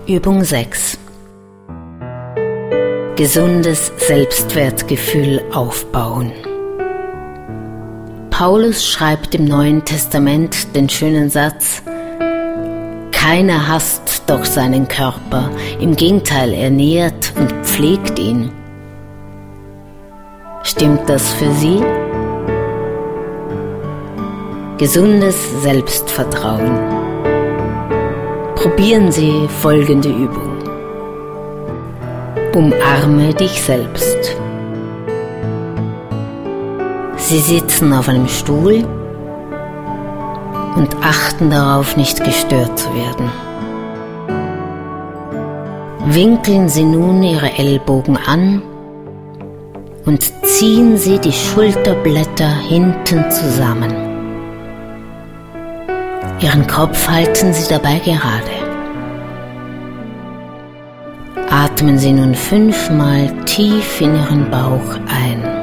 Übung 6. Gesundes Selbstwertgefühl aufbauen. Paulus schreibt im Neuen Testament den schönen Satz: Keiner hasst doch seinen Körper, im Gegenteil, er nährt und pflegt ihn. Stimmt das für Sie? Gesundes Selbstvertrauen. Probieren Sie folgende Übung. Umarme dich selbst. Sie sitzen auf einem Stuhl und achten darauf, nicht gestört zu werden. Winkeln Sie nun Ihre Ellbogen an und ziehen Sie die Schulterblätter hinten zusammen. Ihren Kopf halten Sie dabei gerade. Atmen Sie nun 5-mal tief in Ihren Bauch ein.